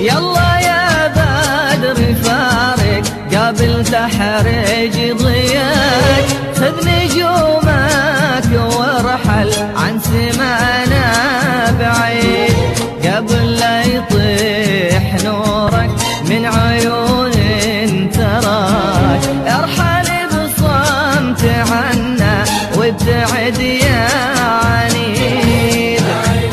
يلا يا بدر فارق قبل تحرج ضياك، خذ نجومك وارحل عن سمانا بعيد قبل لا يطيح نورك من عيون تراك. ارحل بصمت عنا وابتعد يا عنيد،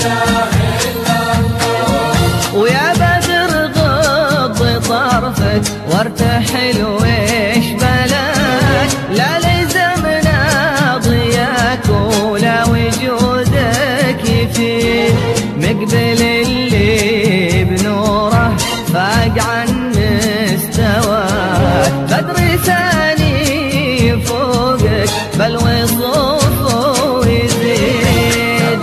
ويا بدر غض طرفك وارتحل ويش بلاك، لا لزمنا ضياك ولا وجودك يفيد، مقبل اللي بنوره فاق عن مستواك، بدر ثاني فوقك بل وصوفه يزيد.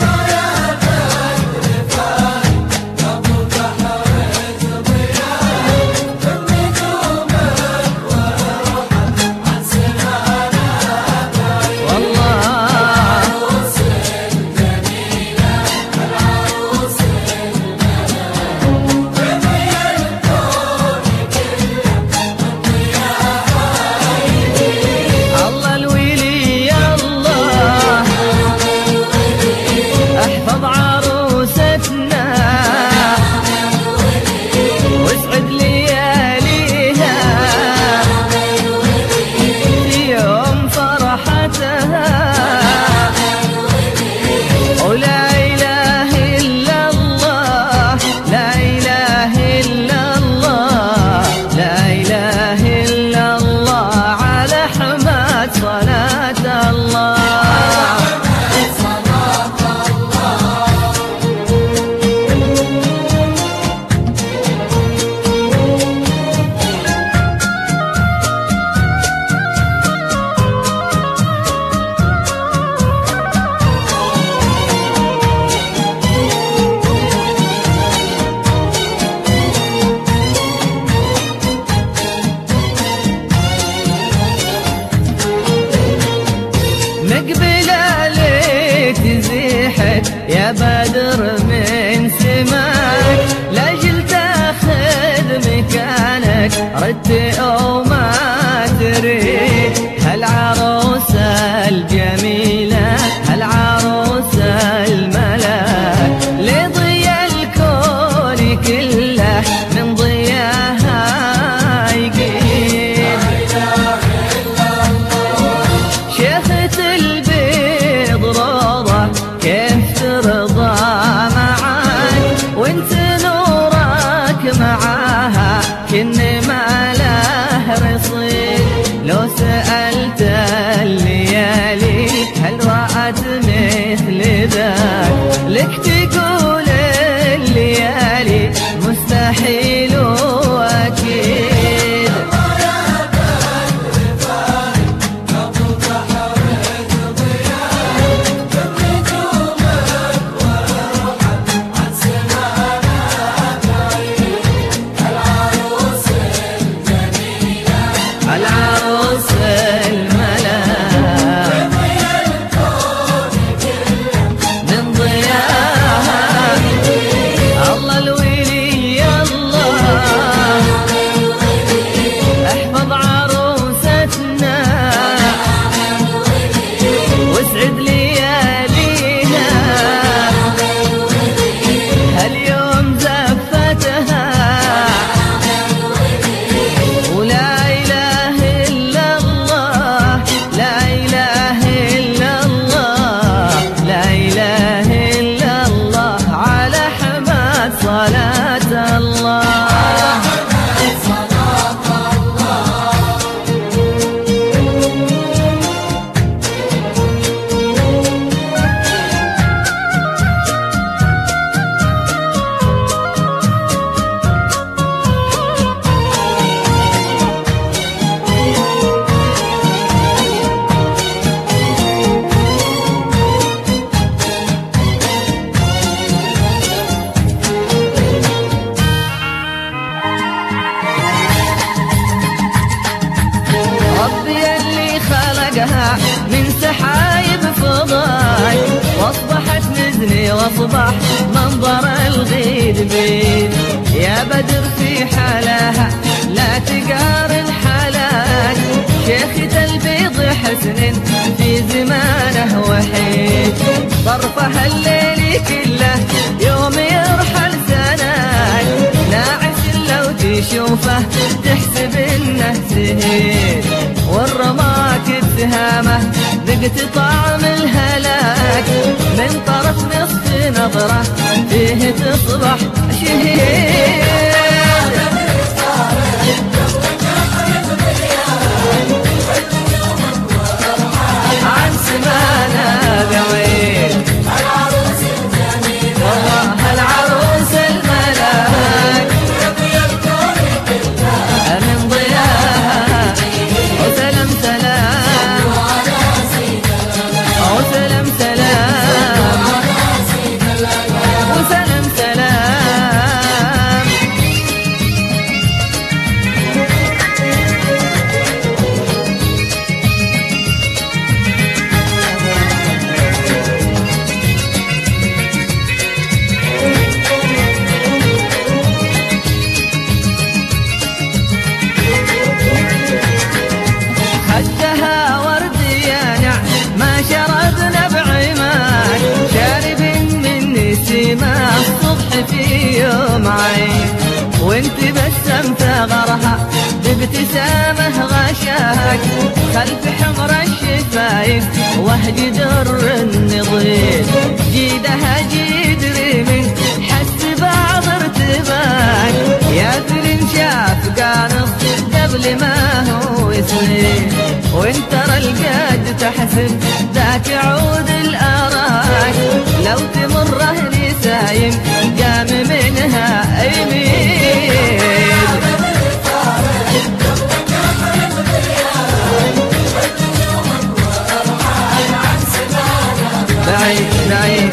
مقبل عليك زيحت يا بدر من سماك، لاجل تاخذ مكانك ردت او ما تريد. هالعروسة الجميلة هالعروسة الملاك، لضيا الكون كله من ضياها يقيد. شيخة البيض روضة كيف ترضى معاك، وانت نورك معاها كن ما له رصيد. لو سألت الليالي هل رأت مثل ذاك، لك تقول الليالي مستحيل واكيد. العروس الملاك من ضياها، الله الولي الله احفظ عروستنا واسعد ليالينا، هاليوم زفتها ولا صلاة الله. من سحايب فضاي واصبحت نزلي واصبح منظر الغيد بيد، يا يا بدر في حلاها لا تقارن حلاك، شيخة البيض حسن في زمانه وحيد، طرفها الليل كله يوم يرحل سناك، ناعس لو تشوفه تحسب انه سهيل، والرماك اتهامه ذقت طعم الهلاك، من طرف نصف نظره فيه تصبح شهيد. عن سمانا بعيد والله العروس الملاك من ضياها وسلام سلام وسلام سلام وسلام سلام. خدها ورد يا نعم ما شربنا بعماك، شارب من نسيمة الصبح في يوم عين، وانت بسمت غرها بابتسامه غشاك، خلف حمر الشفايف وهج در النضيد، جيدها جيد ريمن حس بعض ارتباك، يا فلن شاف قانص قبل ما هو سنين، وانت القد تحسب ذاك عود الاراك، لو تمره نسايم قام منها يمين. بعيد بعيد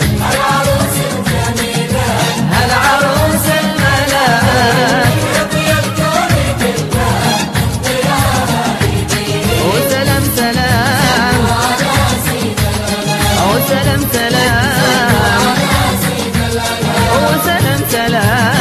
هالعروس الملاك وسلام سلام وسلام سلام وسلام سلام.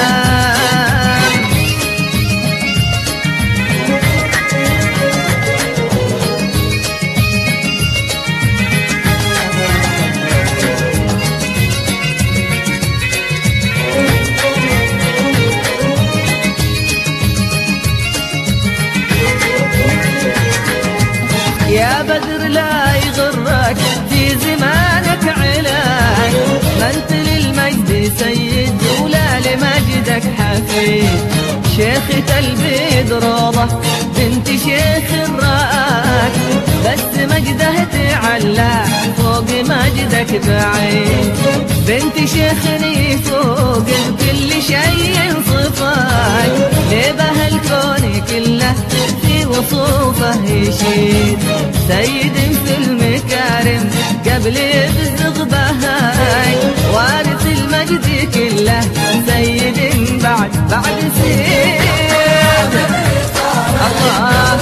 يا بدر لا يغرك في زمانك علاك، ما انت للمجد سيد ولا لمجدك حفيد، شيخة البيض روضة بنت شيخ الرآك، بس مجده تعلى فوق مجدك بعيد، بنت شيخني فوق بكل شيء صفاك، لبه الكون كله في وصوفه يشيد، سيد في المكارم قبل يبزغ بهاي، وارث المجد كله سيد بعد سيد. الله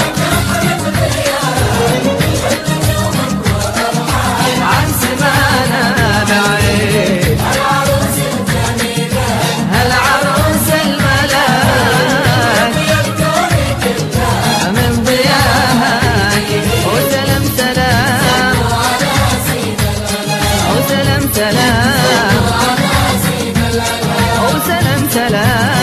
عن سمانا بعيد هالعروس الملاك من ضياها وسلام سلام وسلام سلام وسلام سلام.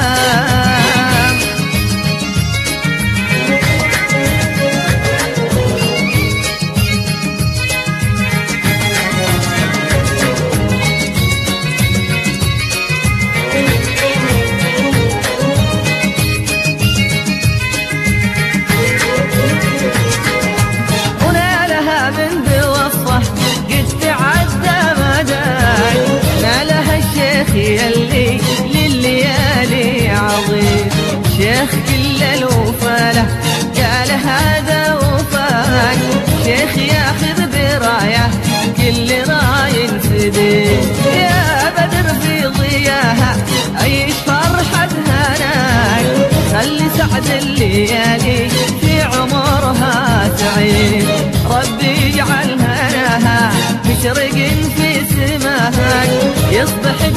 يلي لليالي عظيم، شيخ كل الوفاله قال هذا وفاك، شيخ ياخذ برايه كل راي فديه، يا بدر في ضياها عيش فرحة هناك، خلي سعد الليالي في عمرها سعيد، ربي يجعل هناها مشرق في سماك، يصبح